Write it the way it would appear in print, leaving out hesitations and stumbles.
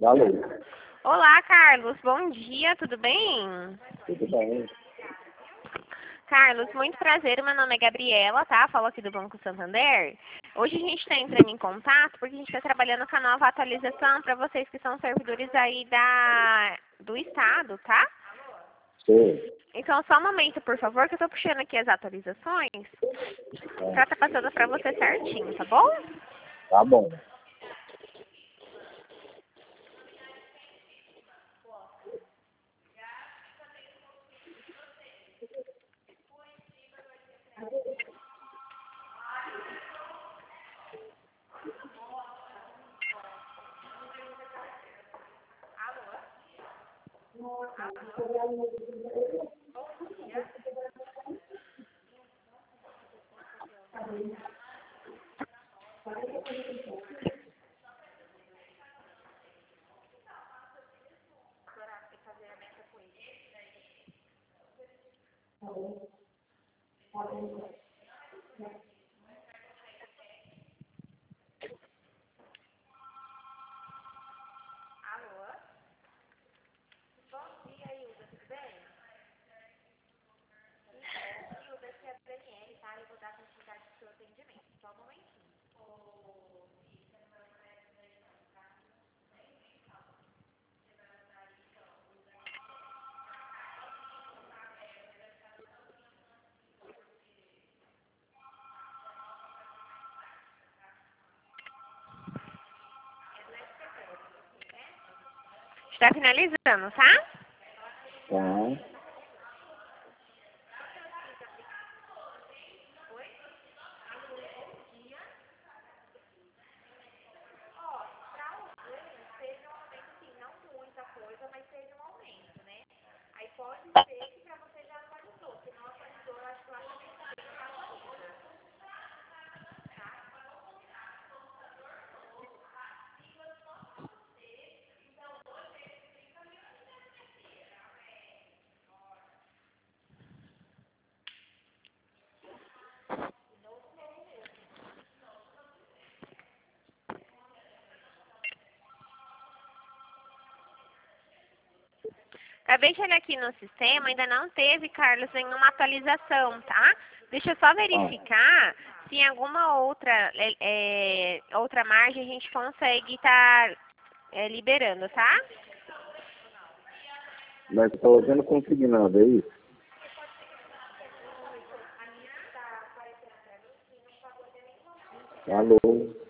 Alô? Olá, Carlos. Bom dia, tudo bem? Tudo bem? Carlos, muito prazer. Meu nome é Gabriela, tá? Falo aqui do Banco Santander. Hoje a gente está entrando em contato porque a gente está trabalhando com a nova atualização para vocês que são servidores aí do Estado, tá? Sim. Então, só um momento, por favor, que eu estou puxando aqui as atualizações para estar passando para você certinho, tá bom? Tá bom. Está finalizando, tá? Tá. Acabei de olhar aqui no sistema, ainda não teve, Carlos, nenhuma atualização, tá? Deixa eu só verificar se em alguma outra margem a gente consegue estar liberando, tá? Mas eu não consegui nada, é isso? Alô?